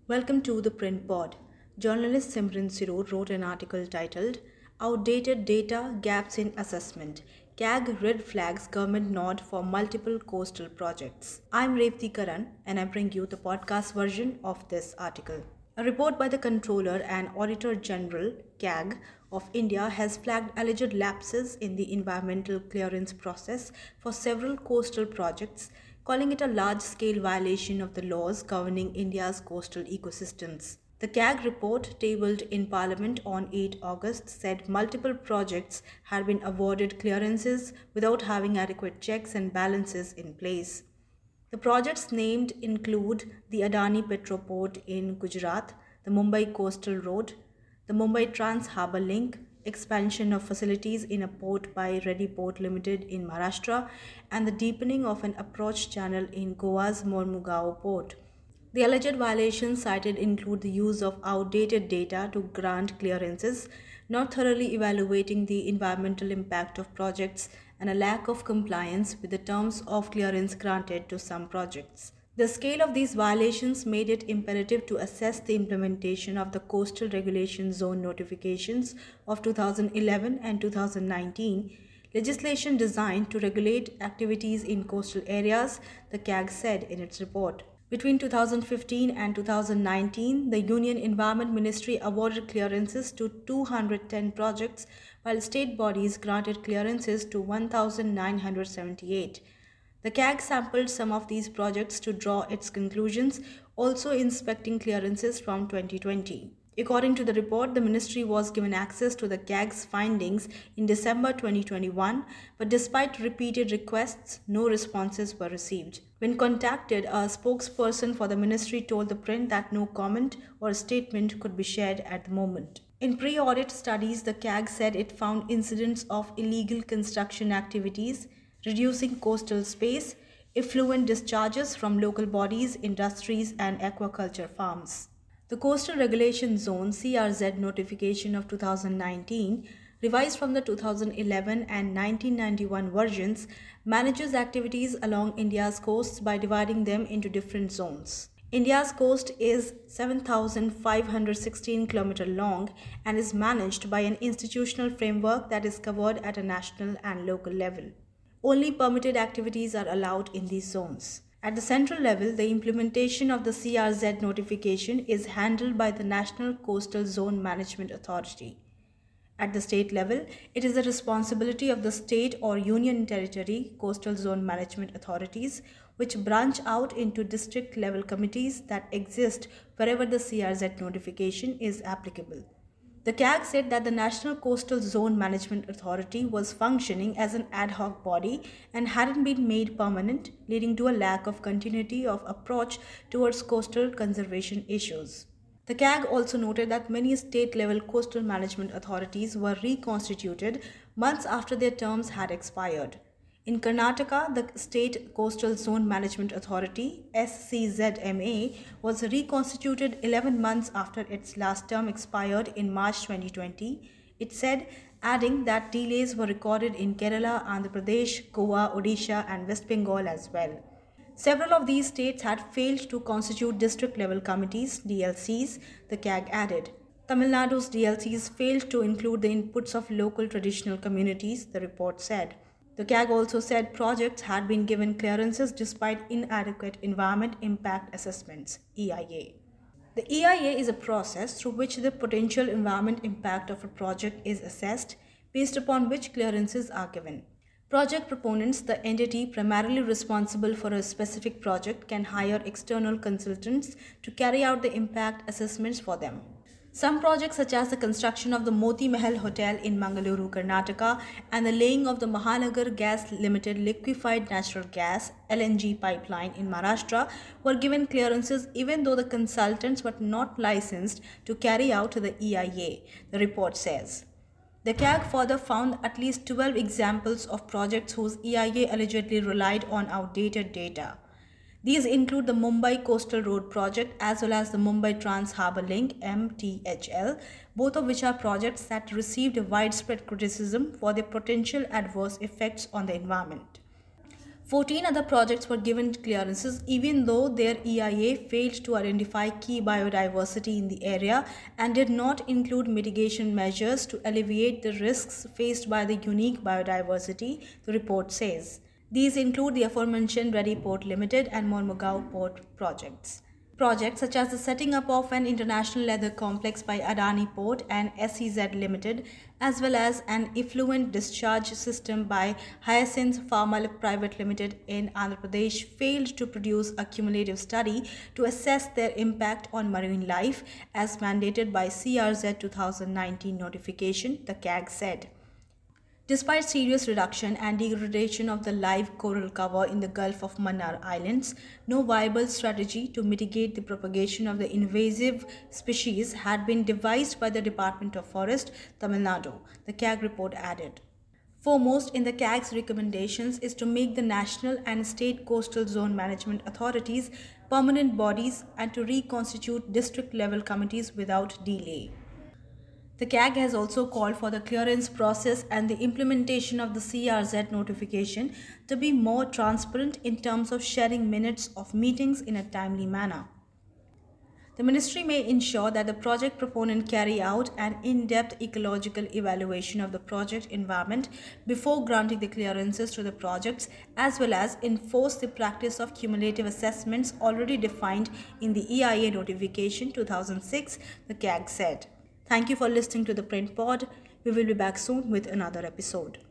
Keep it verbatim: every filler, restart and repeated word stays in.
Welcome to the Print Pod. Journalist Simran Sirur wrote an article titled Outdated Data Gaps in Assessment. C A G Red Flags Government Nod for Multiple Coastal Projects. I'm Revti Karan and I bring you the podcast version of this article. A report by the Controller and Auditor General C A G of India has flagged alleged lapses in the environmental clearance process for several coastal projects, calling it a large-scale violation of the laws governing India's coastal ecosystems. The C A G report, tabled in Parliament on the eighth of August, said multiple projects had been awarded clearances without having adequate checks and balances in place. The projects named include the Adani Petroport in Gujarat, the Mumbai Coastal Road, the Mumbai Trans Harbour Link, expansion of facilities in a port by Reddy Port Limited in Maharashtra, and the deepening of an approach channel in Goa's Mormugao port. The alleged violations cited include the use of outdated data to grant clearances, not thoroughly evaluating the environmental impact of projects, and a lack of compliance with the terms of clearance granted to some projects. The scale of these violations made it imperative to assess the implementation of the Coastal Regulation Zone notifications of two thousand eleven and two thousand nineteen, legislation designed to regulate activities in coastal areas, the C A G said in its report. Between two thousand fifteen and two thousand nineteen, the Union Environment Ministry awarded clearances to two hundred ten projects, while state bodies granted clearances to one thousand nine hundred seventy-eight. The C A G sampled some of these projects to draw its conclusions, also inspecting clearances from twenty twenty. According to the report, the ministry was given access to the C A G's findings in December twenty twenty-one, but despite repeated requests, no responses were received. When contacted, a spokesperson for the ministry told the print that no comment or statement could be shared at the moment. In pre-audit studies, the C A G said it found incidents of illegal construction activities, reducing coastal space, effluent discharges from local bodies, industries, and aquaculture farms. The Coastal Regulation Zone C R Z notification of two thousand nineteen, revised from the two thousand eleven and nineteen ninety-one versions, manages activities along India's coasts by dividing them into different zones. India's coast is seven thousand five hundred sixteen kilometers long and is managed by an institutional framework that is covered at a national and local level. Only permitted activities are allowed in these zones. At the central level, the implementation of the C R Z notification is handled by the National Coastal Zone Management Authority. At the state level, it is the responsibility of the state or union territory coastal zone management authorities, which branch out into district level committees that exist wherever the C R Z notification is applicable. The C A G said that the National Coastal Zone Management Authority was functioning as an ad hoc body and hadn't been made permanent, leading to a lack of continuity of approach towards coastal conservation issues. The C A G also noted that many state-level coastal management authorities were reconstituted months after their terms had expired. In Karnataka, the State Coastal Zone Management Authority (S C Z M A) was reconstituted eleven months after its last term expired in March twenty twenty, it said, adding that delays were recorded in Kerala, Andhra Pradesh, Goa, Odisha, and West Bengal as well. Several of these states had failed to constitute district-level committees (D L Cs), the C A G added. Tamil Nadu's D L Cs failed to include the inputs of local traditional communities, the report said. The C A G also said projects had been given clearances despite inadequate environment impact assessments (E I A). The E I A is a process through which the potential environment impact of a project is assessed, based upon which clearances are given. Project proponents, the entity primarily responsible for a specific project, can hire external consultants to carry out the impact assessments for them. Some projects, such as the construction of the Moti Mahal Hotel in Mangaluru, Karnataka, and the laying of the Mahanagar Gas Limited liquefied natural gas (L N G) pipeline in Maharashtra, were given clearances even though the consultants were not licensed to carry out the E I A, the report says. The C A G further found at least twelve examples of projects whose E I A allegedly relied on outdated data. These include the Mumbai Coastal Road Project as well as the Mumbai Trans Harbour Link (M T H L), both of which are projects that received widespread criticism for their potential adverse effects on the environment. fourteen other projects were given clearances even though their E I A failed to identify key biodiversity in the area and did not include mitigation measures to alleviate the risks faced by the unique biodiversity, the report says. These include the aforementioned Reddy Port Limited and Mormugao Port projects. Projects such as the setting up of an international leather complex by Adani Port and S E Z Limited, as well as an effluent discharge system by Hyacinth Pharma Private Limited in Andhra Pradesh, failed to produce a cumulative study to assess their impact on marine life as mandated by C R Z twenty nineteen notification, the C A G said. Despite serious reduction and degradation of the live coral cover in the Gulf of Mannar Islands, no viable strategy to mitigate the propagation of the invasive species had been devised by the Department of Forest, Tamil Nadu, the C A G report added. Foremost in the C A G's recommendations is to make the national and state coastal zone management authorities permanent bodies and to reconstitute district-level committees without delay. The C A G has also called for the clearance process and the implementation of the C R Z notification to be more transparent in terms of sharing minutes of meetings in a timely manner. The ministry may ensure that the project proponent carry out an in-depth ecological evaluation of the project environment before granting the clearances to the projects, as well as enforce the practice of cumulative assessments already defined in the E I A notification two thousand six, the C A G said. Thank you for listening to the Print Pod. We will be back soon with another episode.